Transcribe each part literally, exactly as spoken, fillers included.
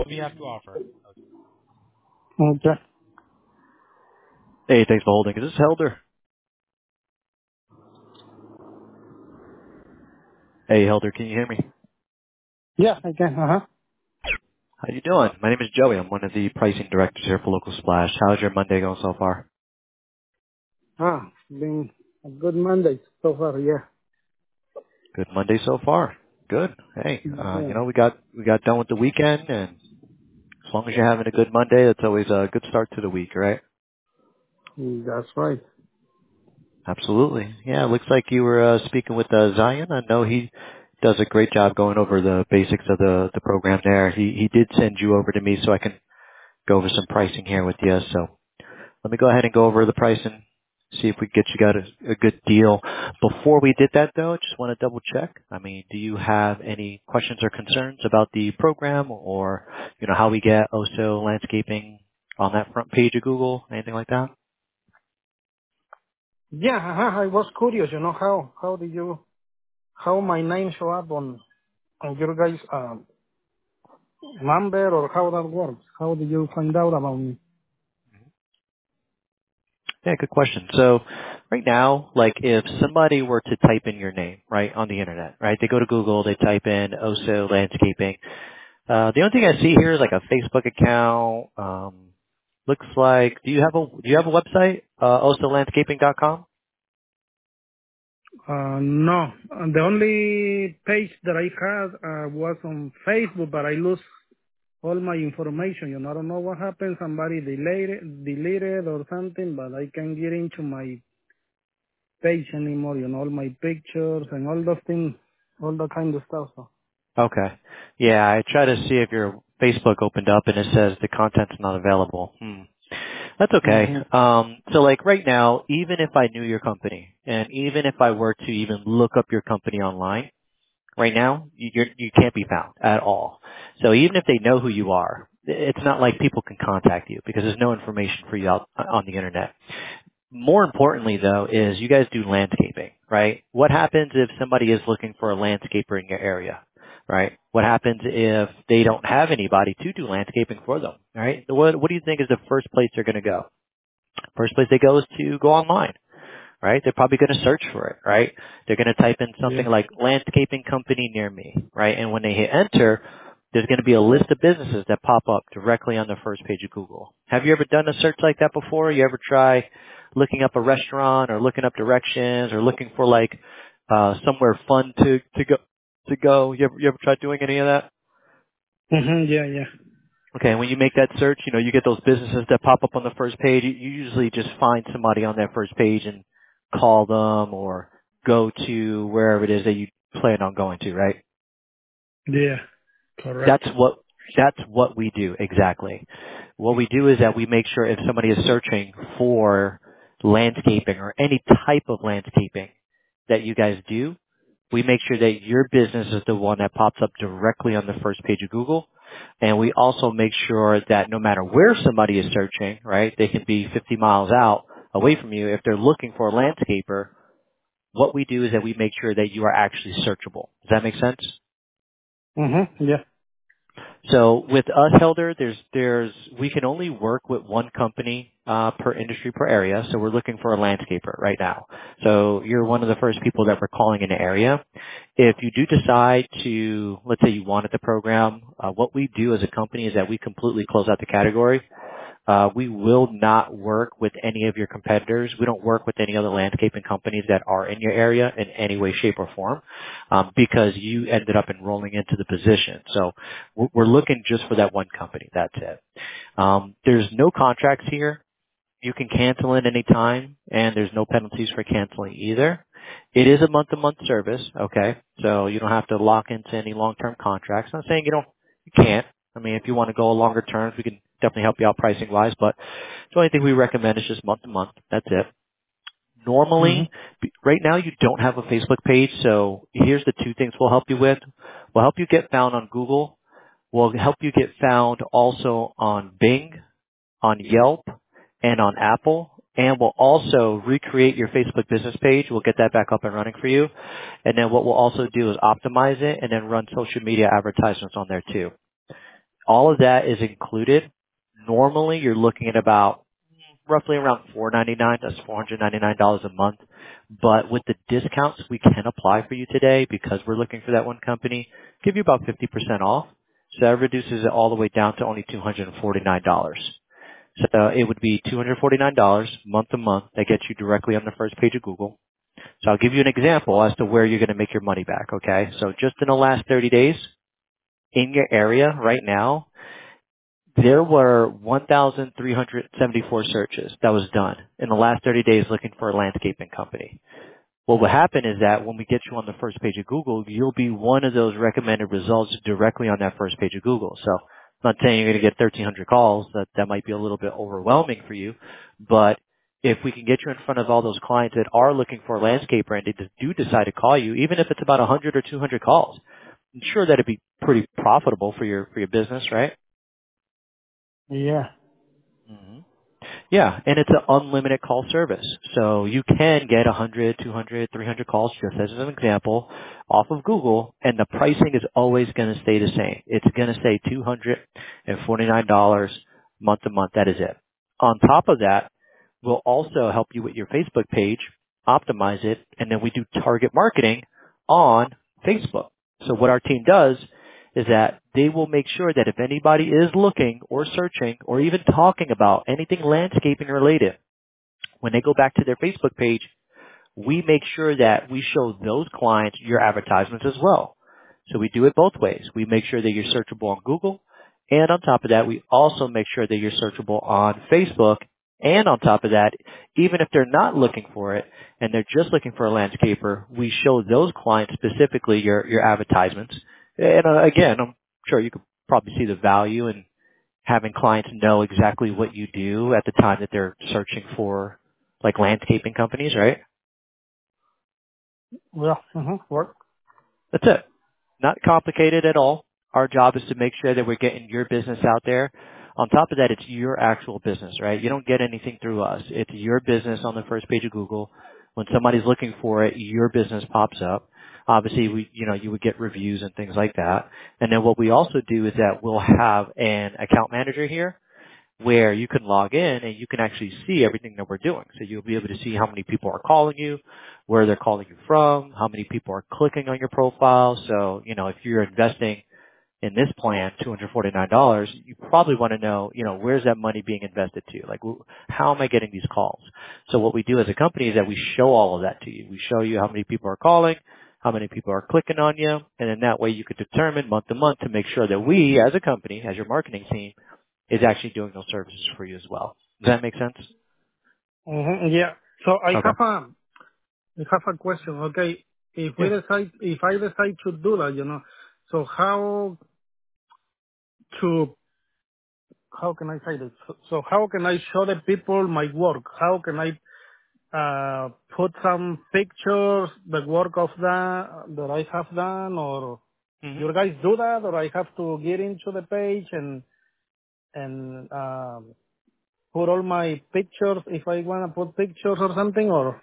do you have to offer? Okay. Hey, thanks for holding. Is this Helder? Hey, Helder, can you hear me? Yeah, I can. Uh-huh. How you doing? My name is Joey. I'm one of the pricing directors here for Local Splash. How's your Monday going so far? Ah, been a good Monday so far, yeah. Good Monday so far. Good. Hey, uh, Yeah, you know, we got we got done with the weekend, and as long as you're having a good Monday, that's always a good start to the week, right? that's right. Absolutely. Yeah, it looks like you were uh, speaking with uh, Zion. I know he does a great job going over the basics of the the program there. He he did send you over to me so I can go over some pricing here with you. So let me go ahead and go over the price and see if we get you got a, a good deal. Before we did that though, just want to double check. I mean, do you have any questions or concerns about the program or, you know, how we get O S O landscaping on that front page of Google, anything like that? Yeah, uh-huh. I was curious, you know, how how did you how my name show up on on your guys' um, number or how that works? How did you find out about me? Yeah, good question. So right now, like if somebody were to type in your name, right, on the internet, right, they go to Google, they type in O S O landscaping. Uh, the only thing I see here is like a Facebook account. Um, looks like, do you have a, do you have a website? Uh, o s o landscaping dot com? Uh, no, Uh, the only page that I had uh, was on Facebook, but I lose all my information. You know, I don't know what happened. Somebody deleted, deleted or something, but I can get into my page anymore. You know, all my pictures and all those things, all that kind of stuff. So. Okay. Yeah, I try to see if your Facebook opened up and it says the content's not available. Hmm. That's okay. hmm Um, so like right now, even if I knew your company and even if I were to even look up your company online, right now, you, you're, you can't be found at all. So even if they know who you are, it's not like people can contact you because there's no information for you out on the internet. More importantly though is you guys do landscaping, right? What happens if somebody is looking for a landscaper in your area, right? What happens if they don't have anybody to do landscaping for them, right? What, what do you think is the first place they're going to go? First place they go is to go online, right? They're probably going to search for it, right? They're going to type in something Yeah. like landscaping company near me, right? And when they hit enter, there's going to be a list of businesses that pop up directly on the first page of Google. Have you ever done a search like that before? You ever try looking up a restaurant or looking up directions or looking for like uh somewhere fun to to go to go? You ever you ever tried doing any of that? hmm Yeah, yeah. Okay, when you make that search, you know, you get those businesses that pop up on the first page. You you usually just find somebody on that first page and call them or go to wherever it is that you plan on going to, right? Yeah. Correct. That's what that's what we do exactly. What we do is that we make sure if somebody is searching for landscaping or any type of landscaping that you guys do, we make sure that your business is the one that pops up directly on the first page of Google. And we also make sure that no matter where somebody is searching, right, they can be fifty miles out away from you. If they're looking for a landscaper, what we do is that we make sure that you are actually searchable. Does that make sense? hmm Yeah. So with us, Helder, there's there's we can only work with one company uh, per industry per area. So we're looking for a landscaper right now. So you're one of the first people that we're calling in the area. If you do decide to, let's say you wanted the program, uh, what we do as a company is that we completely close out the category. Uh, we will not work with any of your competitors. We don't work with any other landscaping companies that are in your area in any way, shape, or form, um, because you ended up enrolling into the position. So we're we're looking just for that one company. That's it. Um, there's no contracts here. You can cancel at any time, and there's no penalties for canceling either. It is a month-to-month service, okay? So you don't have to lock into any long-term contracts. I'm not saying you don't, you can't. I mean, if you want to go a longer terms, we can definitely help you out pricing-wise, but the only thing we recommend is just month-to-month. That's it. hmm Normally, b- right now you don't have a Facebook page, so here's the two things we'll help you with. We'll help you get found on Google. We'll help you get found also on Bing, on Yelp, and on Apple. And we'll also recreate your Facebook business page. We'll get that back up and running for you. And then what we'll also do is optimize it and then run social media advertisements on there too. All of that is included. Normally, you're looking at about roughly around four ninety-nine. That's four hundred ninety-nine dollars a month. But with the discounts we can apply for you today, because we're looking for that one company, give you about fifty percent off. So that reduces it all the way down to only two hundred forty-nine dollars. So it would be two hundred forty-nine dollars month to month. That gets you directly on the first page of Google. So I'll give you an example as to where you're going to make your money back, okay? So just in the last thirty days, in your area right now, there were one thousand three hundred seventy-four searches that was done in the last thirty days looking for a landscaping company. What will happen is that when we get you on the first page of Google, you'll be one of those recommended results directly on that first page of Google. So I'm not saying you're going to get thirteen hundred calls. That, that might be a little bit overwhelming for you. But if we can get you in front of all those clients that are looking for a landscaper and they do decide to call you, even if it's about one hundred or two hundred calls, I'm sure that'd be pretty profitable for your, for your business, right? Yeah. Mm-hmm. Yeah, and it's an unlimited call service. So you can get one hundred, two hundred, three hundred calls, just as an example, off of Google, and the pricing is always going to stay the same. It's going to say two hundred forty-nine dollars month to month. That is it. On top of that, we'll also help you with your Facebook page, optimize it, and then we do target marketing on Facebook. So what our team does is that they will make sure that if anybody is looking or searching or even talking about anything landscaping related, when they go back to their Facebook page, we make sure that we show those clients your advertisements as well. So we do it both ways. We make sure that you're searchable on Google, and on top of that, we also make sure that you're searchable on Facebook. And on top of that, even if they're not looking for it and they're just looking for a landscaper, we show those clients specifically your, your advertisements. And uh, again, I'm sure you could probably see the value in having clients know exactly what you do at the time that they're searching for like landscaping companies, right? Well, mm-hmm. Work. That's it. Not complicated at all. Our job is to make sure that we're getting your business out there. On top of that, it's your actual business, right? You don't get anything through us. It's your business on the first page of Google. When somebody's looking for it, your business pops up. Obviously, we, you know, you would get reviews and things like that. And then what we also do is that we'll have an account manager here where you can log in and you can actually see everything that we're doing. So you'll be able to see how many people are calling you, where they're calling you from, how many people are clicking on your profile. So, you know, if you're investing in this plan, two hundred forty-nine dollars, you probably want to know, you know, where's that money being invested to? Like, how am I getting these calls? So what we do as a company is that we show all of that to you. We show you how many people are calling, how many people are clicking on you, and then that way you could determine month to month to make sure that we, as a company, as your marketing team, is actually doing those services for you as well. Does that make sense? Mm-hmm. Yeah. So I Okay. have a, I have a question. Okay. If we Yeah. decide, if I decide to do that, you know, so how to, how can I say this? So, so how can I show the people my work? How can I, uh, put some pictures, the work of that, that I have done, or hmm you guys do that, or I have to get into the page and, and, um, put all my pictures if I want to put pictures or something, or?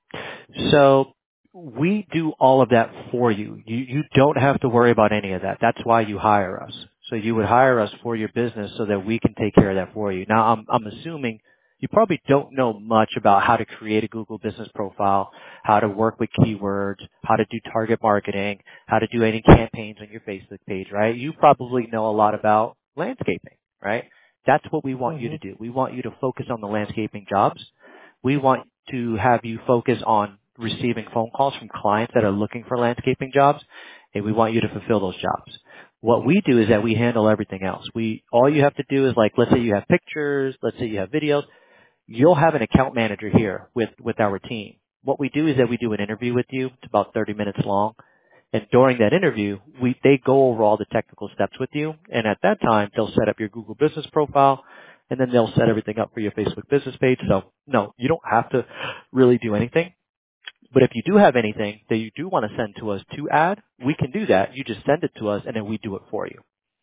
So we do all of that for you. You you don't have to worry about any of that. That's why you hire us. So you would hire us for your business so that we can take care of that for you. Now I'm I'm assuming you probably don't know much about how to create a Google business profile, how to work with keywords, how to do target marketing, how to do any campaigns on your Facebook page, right? You probably know a lot about landscaping, right? That's what we want you Mm-hmm. to do. We want you to focus on the landscaping jobs. We want to have you focus on receiving phone calls from clients that are looking for landscaping jobs, and we want you to fulfill those jobs. What we do is that we handle everything else. We, all you have to do is like, let's say you have pictures, let's say you have videos, you'll have an account manager here with, with our team. What we do is that we do an interview with you. It's about thirty minutes long. And during that interview, we, they go over all the technical steps with you. And at that time, they'll set up your Google business profile, and then they'll set everything up for your Facebook business page. So no, you don't have to really do anything. But if you do have anything that you do want to send to us to add, we can do that. You just send it to us and then we do it for you.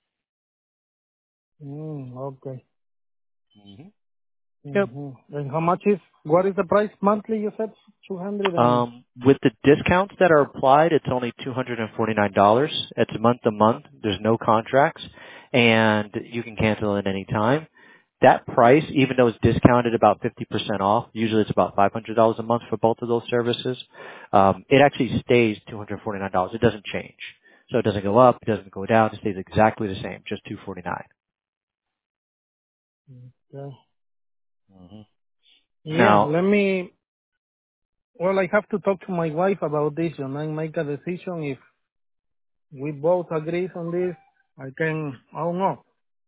Mm, okay. hmm Yep. Mm-hmm. And how much is, what is the price monthly you said? two hundred and, Um, with the discounts that are applied, it's only two hundred forty-nine dollars. It's month to month. There's no contracts. and you can cancel at any time. That price, even though it's discounted about fifty percent off, usually it's about five hundred dollars a month for both of those services, um, it actually stays two hundred forty-nine dollars. It doesn't change. So it doesn't go up, it doesn't go down, it stays exactly the same, just two hundred forty-nine Yeah. dollars. hmm Yeah, Now, let me, well, I have to talk to my wife about this, and I make a decision. If we both agree on this, I can, I don't know.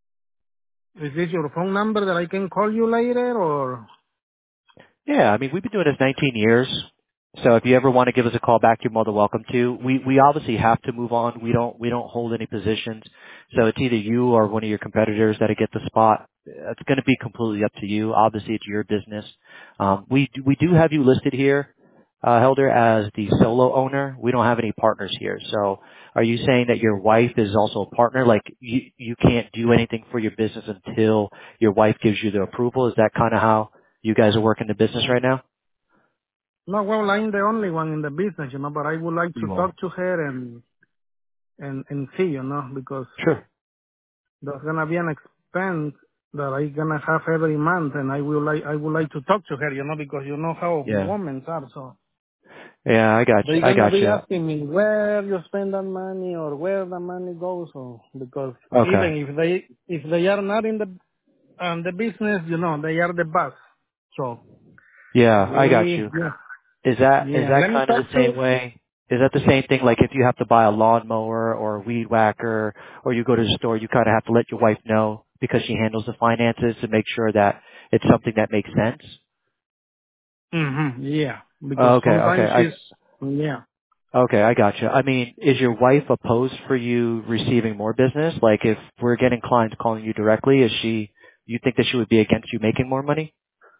Is this your phone number that I can call you later, or? yeah, I mean, we've been doing this nineteen years. So if you ever want to give us a call back, you're more than welcome to. We we obviously have to move on. We don't we don't hold any positions. So it's either you or one of your competitors that get the spot. It's going to be completely up to you. Obviously, it's your business. Um, we do- we do have you listed here, uh, Helder, as the solo owner. We don't have any partners here. So are you saying that your wife is also a partner? Like you you can't do anything for your business until your wife gives you the approval? Is that kind of how you guys are working the business right now? No, well, I'm the only one in the business, you know, but I would like to You are. talk to her and, and, and see, you know, because Sure. there's gonna be an expense that I gonna have every month, and I will like, I would like to talk to her, you know, because you know how Yeah. women are, so. Yeah, I got you. They're I gonna got be you. asking me where you spend that money or where the money goes, or because Okay. even if they if they are not in the um, the business, you know, they are the boss. So Yeah, I got we you. yeah Is that is yeah. that Let me kind of talk the to. same way? Is that the same thing? Like if you have to buy a lawnmower or a weed whacker, or you go to the store, you kind of have to let your wife know because she handles the finances to make sure that it's something that makes sense. Hmm yeah, because Okay. Okay. sometimes I she's yeah. okay. I got you. I mean, is your wife opposed for you receiving more business? Like if we're getting clients calling you directly, is she? You think that she would be against you making more money?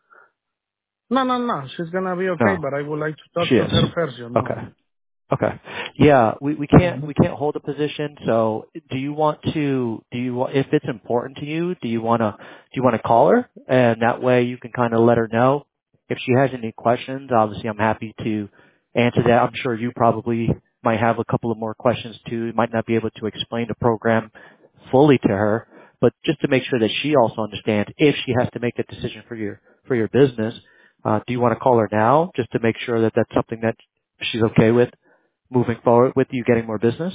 No, no, no. She's gonna be okay, No, but I would like to talk she to is. her first, you know. Okay. Okay. Yeah, we, we can't Hmm we can't hold a position. So, do you want to? Do you want if it's important to you? Do you want to? Do you want to call her, and that way you can kind of let her know if she has any questions. Obviously, I'm happy to answer that. I'm sure you probably might have a couple of more questions too. You might not be able to explain the program fully to her, but just to make sure that she also understands if she has to make a decision for your for your business. Uh, do you want to call her now just to make sure that that's something that she's okay with? Moving forward with you getting more business?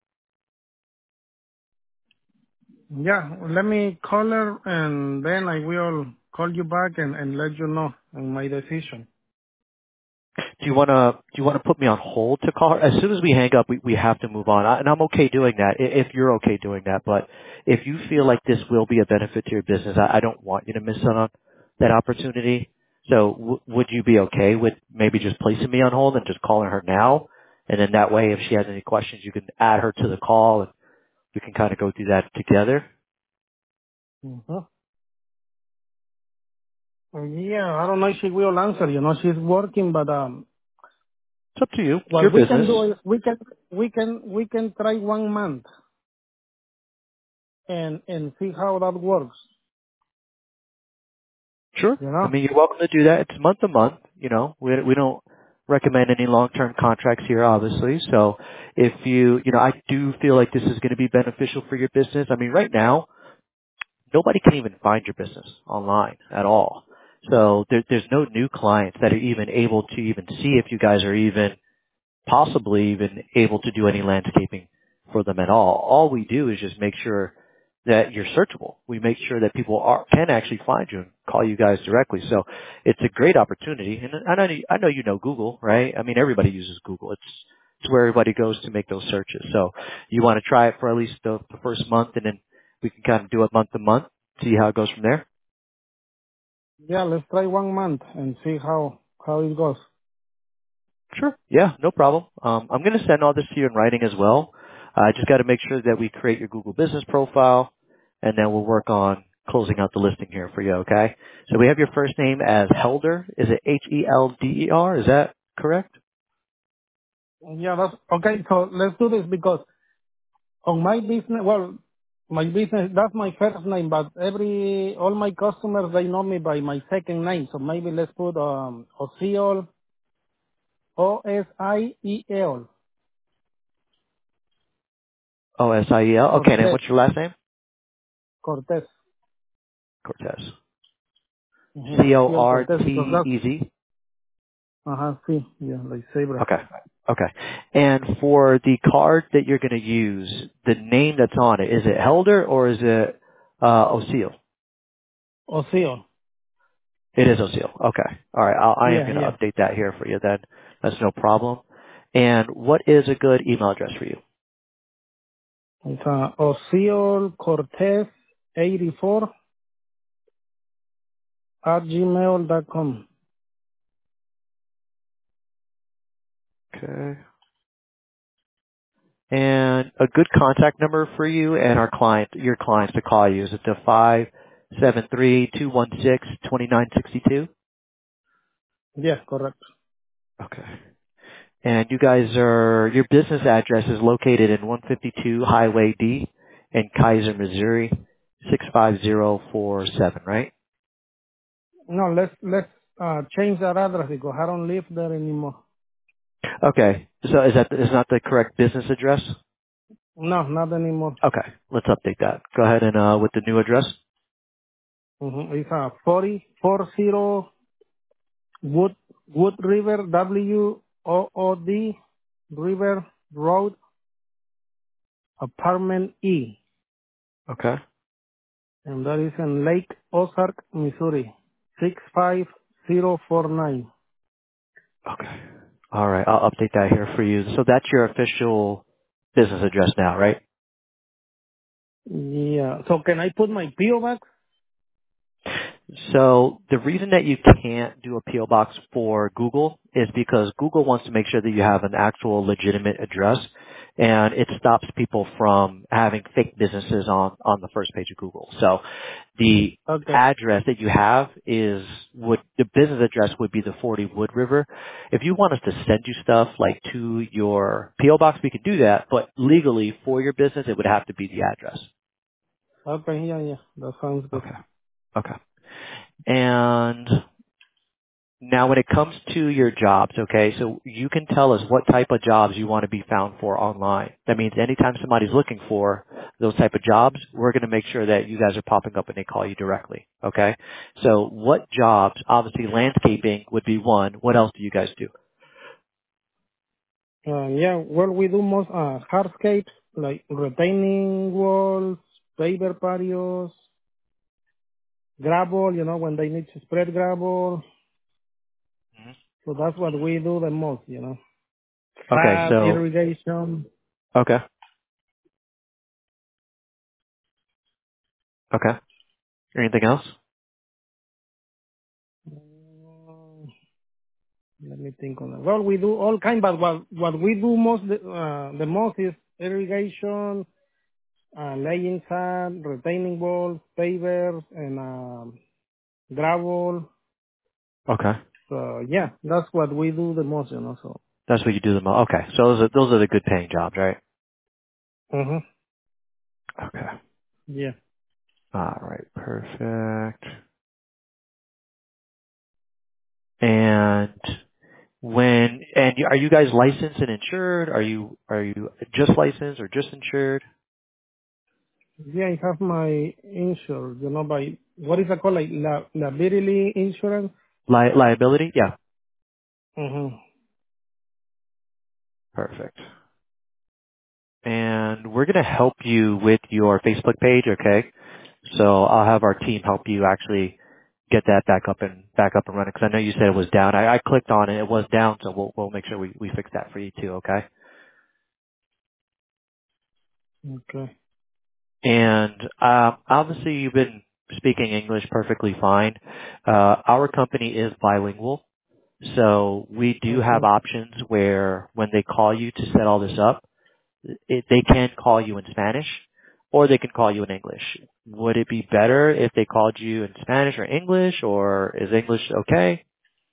Yeah, let me call her, and then I will call you back and, and let you know on my decision. Do you want to do you want to put me on hold to call her? As soon as we hang up, we, we have to move on, I, and I'm okay doing that i- if you're okay doing that. But if you feel like this will be a benefit to your business, I, I don't want you to miss out on that opportunity. So w- would you be okay with maybe just placing me on hold and just calling her now? And then that way, if she has any questions, you can add her to the call, and we can kind of go through that together. Mm-hmm. Yeah, I don't know if she will answer. You know, she's working, but um, It's up to you. It's your what we can business. do is we can we can we can try one month and and see how that works. Sure. You I know. mean, you're welcome to do that. It's month to month. You know, we we don't recommend any long-term contracts here, obviously. So if you, you know, I do feel like this is going to be beneficial for your business. I mean, right now, nobody can even find your business online at all. So there, there's no new clients that are even able to even see if you guys are even possibly even able to do any landscaping for them at all. All we do is just make sure that you're searchable. We make sure that people are, can actually find you and call you guys directly. So it's a great opportunity. And I know, I know you know Google, right? I mean, everybody uses Google. It's, it's where everybody goes to make those searches. So you want to try it for at least the, the first month, and then we can kind of do it month to month, see how it goes from there. Yeah, let's try one month and see how how it goes. Sure. Yeah, no problem. Um, I'm going to send all this to you in writing as well. I just got to make sure that we create your Google business profile, and then we'll work on closing out the listing here for you, okay? So we have your first name as Helder. Is it H E L D E R? Is that correct? Yeah, that's okay. So let's do this because on my business, well, my business that's my first name, but every all my customers they know me by my second name. So maybe let's put um Osiel, O S I E L. O S I E L. Okay, and Jose. what's your last name? Cortez. Cortez. Mm-hmm. C O Ociel R Cortez, because T that's, E Z? uh-huh, sí, yeah, like zebra. Okay. Okay. And for the card that you're going to use, the name that's on it, is it Helder or is it uh, Oceal? Ociel. It is Oceal. Okay. All right. I'll, I am Yeah, going to yeah. update that here for you then. That's no problem. And what is a good email address for you? It's uh, Ociel Cortez eighty-four at gmail dot com. Okay. And a good contact number for you and our client, your clients to call you, is it the five seven three, two one six, two nine six two? Yeah, correct. Okay. And you guys are, your business address is located in one fifty-two Highway D in Kaiser, Missouri, six five zero four seven, right? No, let's, let's, uh, change that address because I don't live there anymore. Okay. So is that, is not the correct business address? No, not anymore. Okay. Let's update that. Go ahead and, uh, with the new address. Mm-hmm. It's uh, forty forty Wood, Wood River, W O O D, River Road, apartment E. Okay. And that is in Lake Ozark, Missouri, six five zero four nine. Okay. All right. I'll update that here for you. So that's your official business address now, right? Yeah. So can I put my P O box? So the reason that you can't do a P O box for Google is because Google wants to make sure that you have an actual legitimate address, and it stops people from having fake businesses on, on the first page of Google. So the Okay. address that you have is would the business address would be the forty Wood River. If you want us to send you stuff like to your P O box, we could do that, but legally for your business, it would have to be the address. Okay. Yeah, yeah. That sounds good. Okay. Okay. And now, when it comes to your jobs, okay, so you can tell us what type of jobs you want to be found for online. That means anytime somebody's looking for those type of jobs, we're going to make sure that you guys are popping up and they call you directly, okay? So what jobs, obviously landscaping would be one. What else do you guys do? Uh, yeah. Well, we do most uh, hardscapes like retaining walls, paver patios, gravel. You know, when they need to spread gravel. Mhm. So that's what we do the most. You know, Okay, fat so, irrigation. okay, okay. Anything else? Mm, Let me think on that. Well, we do all kind, but what what we do most uh, the most is irrigation, uh, laying sand, retaining walls, pavers, and um, gravel. Okay. So yeah, that's what we do the most, you know. So. That's what you do the most. Okay, so those are, those are the good paying jobs, right? Mhm. Okay. Yeah. All right, perfect. And when and you- are you guys licensed and insured? Are you are you just licensed or just insured? Yeah, I have my insurance, you know, by what is it called, like la, liability insurance. Li- liability? Yeah, Mhm. perfect. And we're gonna help you with your Facebook page, okay? So I'll have our team help you actually get that back up and back up and running because I know you said it was down. I, I clicked on it, it was down, so we'll we'll make sure we we fix that for you too, okay? Okay. And uh, obviously you've been speaking English perfectly fine. Uh, our company is bilingual. So we do have Mhm. options where when they call you to set all this up, it, they can call you in Spanish or they can call you in English. Would it be better if they called you in Spanish or English, or is English okay?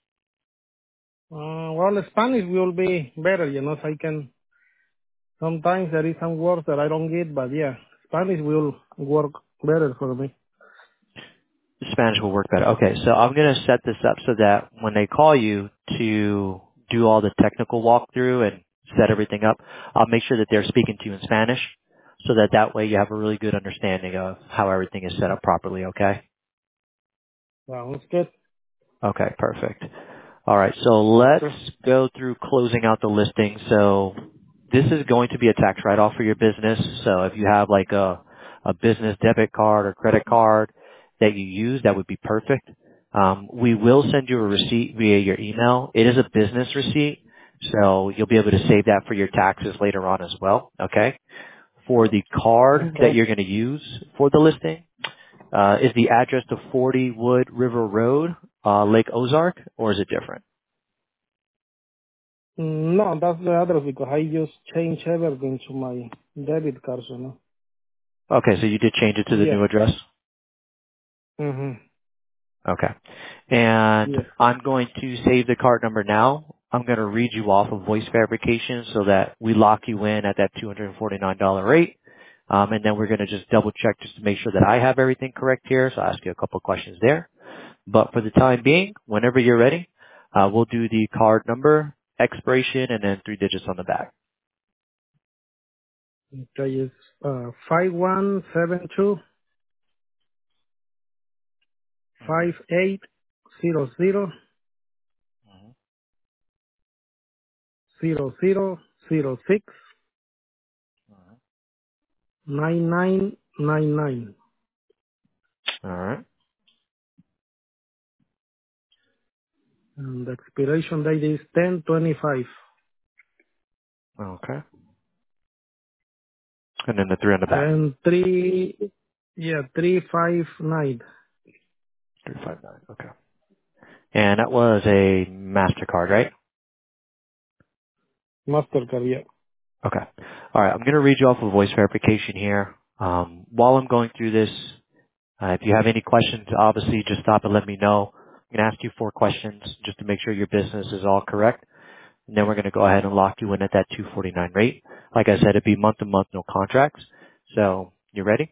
Uh, well, Spanish will be better, you know, so I can. Sometimes there is some words that I don't get, but yeah, Spanish will work better for me. Spanish will work better. Okay, so I'm going to set this up so that when they call you to do all the technical walkthrough and set everything up, I'll make sure that they're speaking to you in Spanish so that that way you have a really good understanding of how everything is set up properly, okay? Sounds good. Okay, perfect. All right, so Yes, let's sir. go through closing out the listing. So this is going to be a tax write-off for your business. So if you have like a, a business debit card or credit card that you use, that would be perfect. Um, we will send you a receipt via your email. It is a business receipt, so you'll be able to save that for your taxes later on as well, okay? For the card that Okay. you're going to use for the listing, uh, is the address to forty Wood River Road, uh, Lake Ozark, or is it different? Mm, No, that's the address because I just changed everything to my debit card, you know. Okay, so you did change it to the Yeah. new address? Mm-hmm. Okay. And Yes. I'm going to save the card number now. I'm going to read you off of voice verification so that we lock you in at that two hundred forty-nine dollars rate. Um, and then we're going to just double check just to make sure that I have everything correct here. So I'll ask you a couple of questions there. But for the time being, whenever you're ready, uh, we'll do the card number, expiration, and then three digits on the back. Okay, it's uh, five one seven two Mhm. five eight zero zero zero zero zero six nine nine nine nine. All right. And the expiration date is ten twenty-five. Okay. And then the three on the back. And three, yeah, three five nine. three five nine. Okay. And that was a MasterCard, right? Mastercard, yeah. Okay. All right. I'm going to read you off a voice verification here. Um, while I'm going through this, uh, if you have any questions, obviously just stop and let me know. I'm going to ask you four questions just to make sure your business is all correct. And then we're going to go ahead and lock you in at that two forty-nine rate. Like I said, it'd be month to month, no contracts. So you ready?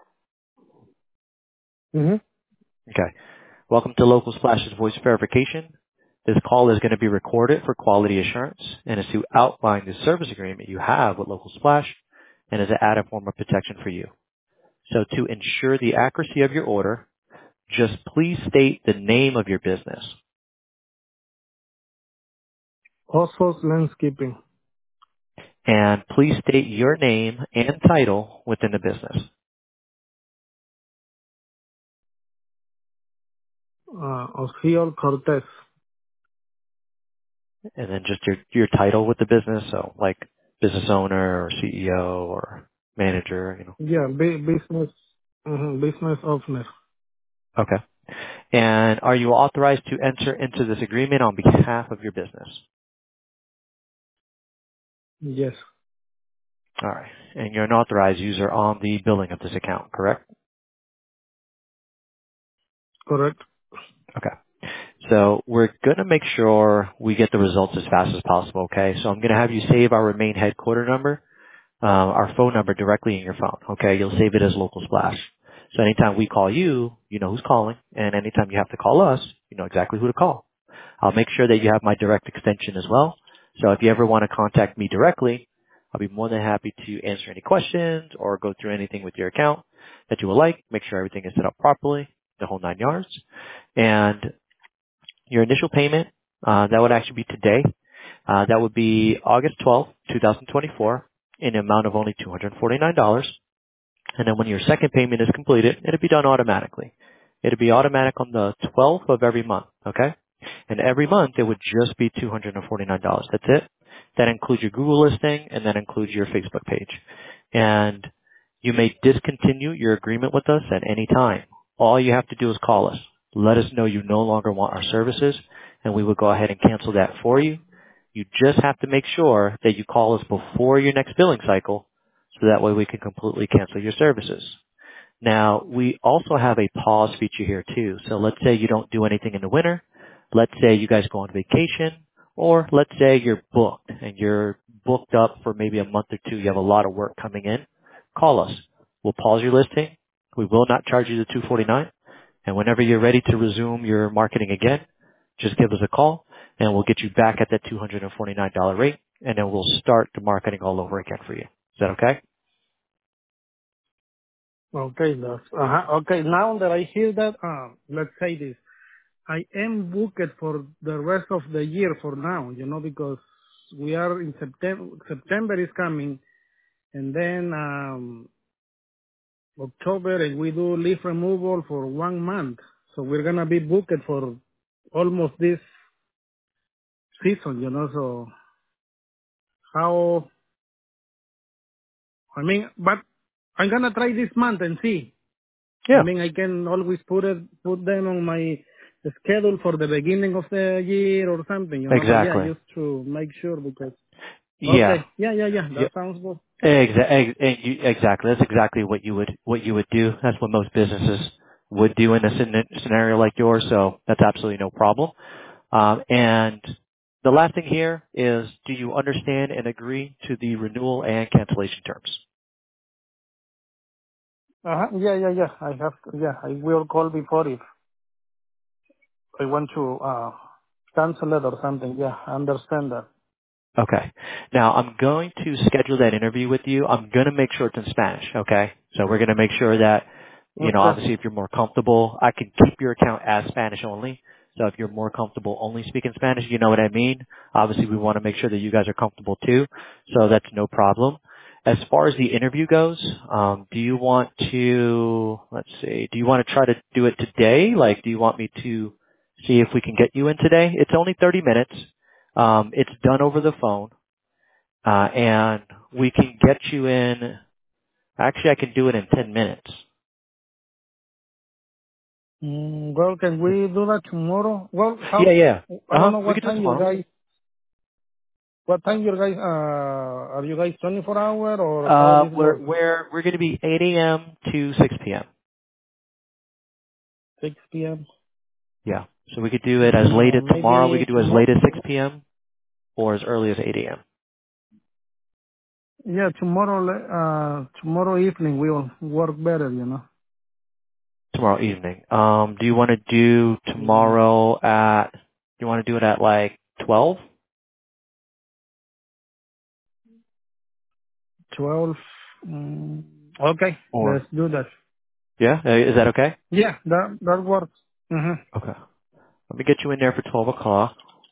Mm-hmm. Okay. Welcome to Local Splash's voice verification. This call is going to be recorded for quality assurance and is to outline the service agreement you have with Local Splash and is an added form of protection for you. So to ensure the accuracy of your order, just please state the name of your business. Ossos Landscaping. And please state your name and title within the business. Uh, Osceol Cortez. And then just your, your title with the business. So like business owner or C E O or manager, you know. Yeah, bu- business, mm-hmm, business owner. Okay. And are you authorized to enter into this agreement on behalf of your business? Yes, All right. And you're an authorized user on the billing of this account, correct? correct. Okay. So we're going to make sure we get the results as fast as possible, okay? So I'm going to have you save our main headquarter number, uh, our phone number directly in your phone, okay? You'll save it as Local Splash. So anytime we call you, you know who's calling, and anytime you have to call us, you know exactly who to call. I'll make sure that you have my direct extension as well. So if you ever want to contact me directly, I'll be more than happy to answer any questions or go through anything with your account that you would like, make sure everything is set up properly, the whole nine yards. And your initial payment, uh, that would actually be today. Uh, that would be August twelfth, twenty twenty-four, in an amount of only two hundred forty-nine dollars. And then when your second payment is completed, it'll be done automatically. It'll be automatic on the twelfth of every month, okay? And every month it would just be two hundred forty-nine dollars. That's it. That includes your Google listing and that includes your Facebook page. And you may discontinue your agreement with us at any time. All you have to do is call us. Let us know you no longer want our services and we will go ahead and cancel that for you. You just have to make sure that you call us before your next billing cycle so that way we can completely cancel your services. Now, we also have a pause feature here too. So let's say you don't do anything in the winter. Let's say you guys go on vacation, or let's say you're booked and you're booked up for maybe a month or two. You have a lot of work coming in. Call us. We'll pause your listing. We will not charge you the two forty-nine. And whenever you're ready to resume your marketing again, just give us a call and we'll get you back at that two hundred forty-nine dollars rate and then we'll start the marketing all over again for you. Is that okay? Okay, that's, uh okay, now that I hear that, uh, let's say this. I am booked for the rest of the year for now, you know, because we are in September, September is coming, and then, um, October, and we do leaf removal for one month. So we're gonna be booked for almost this season, you know, so how, I mean, but I'm gonna try this month and see. I Yeah, mean, I can always put it, put them on my schedule for the beginning of the year or something, you know, but yeah, exactly. just to make sure because, Yeah. okay, yeah, yeah, yeah, Yeah. that sounds good. Exactly. Exactly. That's exactly what you would what you would do. That's what most businesses would do in a scen- scenario like yours. So that's absolutely no problem. Um, and the last thing here is, do you understand and agree to the renewal and cancellation terms? Uh-huh. Yeah, yeah, yeah, I have, yeah, I will call before if I want to, uh, cancel it or something. Yeah, I understand that. Okay. Now I'm going to schedule that interview with you. I'm going to make sure it's in Spanish. Okay. So we're going to make sure that, you know, Okay. obviously if you're more comfortable, I can keep your account as Spanish only. So if you're more comfortable only speaking Spanish, you know what I mean. Obviously we want to make sure that you guys are comfortable too. So that's no problem. As far as the interview goes, um, do you want to, let's see, do you want to try to do it today? Like, do you want me to see if we can get you in today? It's only thirty minutes. Um, it's done over the phone, uh, and we can get you in. Actually, I can do it in ten minutes. Mm, well, can we do that tomorrow? Well, Yeah, how, yeah. I Uh don't huh. know We what could do it time you tomorrow. guys, what time you guys, uh, are you guys twenty-four hour or how Uh, this we're works? we're we're going to be eight a m to six p m. six p.m.? Yeah. So we could do it as late Mm, as tomorrow. We maybe could do as tomorrow, late as six p m or as early as eight a m yeah, tomorrow, le- uh, tomorrow evening will work better, you know. tomorrow evening. Um, do you want to do Mm, tomorrow at? Do you want to do it at like twelve? twelve, mm, okay, Or let's do that. yeah, Uh, is that okay? Yeah, that, that works. Mm-hmm. Okay. Let me get you in there for twelve o'clock.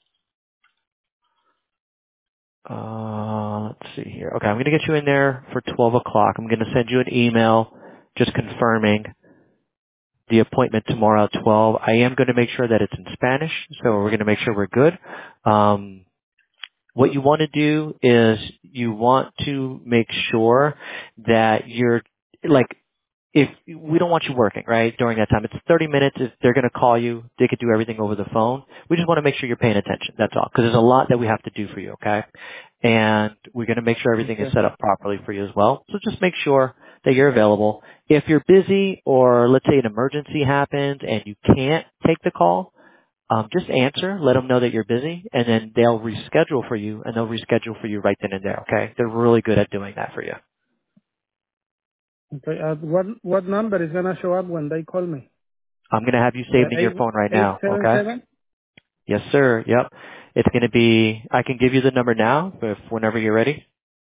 Uh, let's see here. Okay, I'm going to get you in there for twelve o'clock. I'm going to send you an email just confirming the appointment tomorrow at twelve. I am going to make sure that it's in Spanish, so we're going to make sure we're good. Um, what you want to do is you want to make sure that you're, like, if we don't want you working, right, during that time. It's thirty minutes. If they're going to call you, they could do everything over the phone. We just want to make sure you're paying attention. That's all. Because there's a lot that we have to do for you, okay? And we're going to make sure everything is Okay. set up properly for you as well. So just make sure that you're available. If you're busy or let's say an emergency happens and you can't take the call, um, just answer, let them know that you're busy, and then they'll reschedule for you, and they'll reschedule for you right then and there, okay? They're really good at doing that for you. Okay, uh, what, what number is gonna show up when they call me? I'm going to have you The saved in your eight, phone right eight now, seven okay? seven? Yes, sir. Yep. It's going to be, I can give you the number now if whenever you're ready.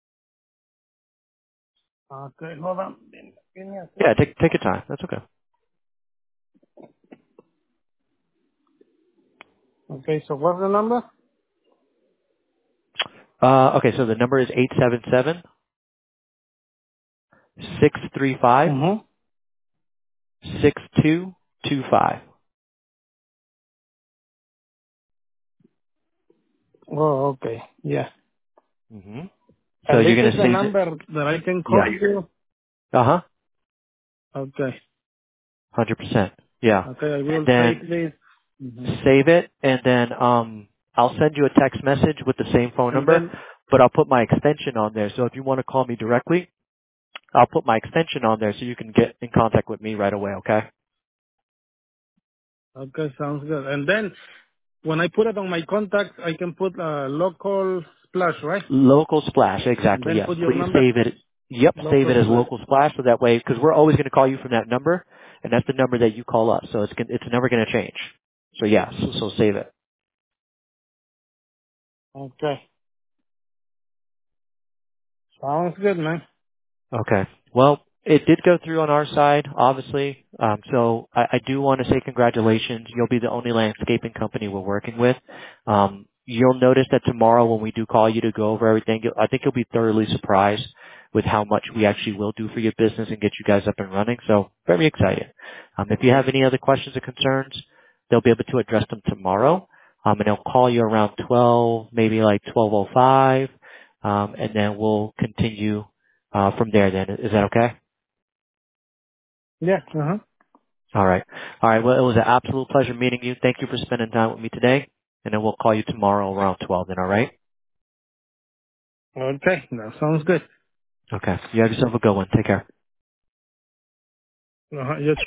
Okay, hold on. Give me a Yeah, second. take, take your time. That's okay. Okay, so what's the number? Uh, okay, so the number is eight seven seven, six three five, Mm-hmm. six two two five. Oh, okay. Yeah. Mm-hmm. So And you're this going is to the save it? number that I can call Yeah. you? Uh-huh. Okay. one hundred percent. Yeah. Okay, I And will then save this. Hmm. save it, and then um, I'll send you a text message with the same phone And number, then, but I'll put my extension on there. So if you want to call me directly, I'll put my extension on there so you can get in contact with me right away, okay? okay, sounds good. And then when I put it on my contacts, I can put a local splash, right? Local Splash, And exactly, then yes. put your Please number? save it. Yep, save Local it as splash. Local Splash so that way, because we're always going to call you from that number, and that's the number that you call us, so it's gon- it's never going to change. So yes, so, so save it. Okay. Sounds good, man. Okay. Well, It did go through on our side, obviously. Um, so I, I do want to say congratulations. You'll be the only landscaping company we're working with. Um, you'll notice that tomorrow when we do call you to go over everything, you'll, I think you'll be thoroughly surprised with how much we actually will do for your business and get you guys up and running. So very excited. Um, if you have any other questions or concerns, they'll be able to address them tomorrow. Um, and they'll call you around twelve, maybe like twelve oh five. Um, and then we'll continue uh, from there then. Is that okay? Yeah. Uh-huh. All right. All right. Well, it was an absolute pleasure meeting you. Thank you for spending time with me today. And then we'll call you tomorrow around twelve then, all right? Okay. That sounds good. Okay. You have yourself a good one. Take care. Uh-huh. Just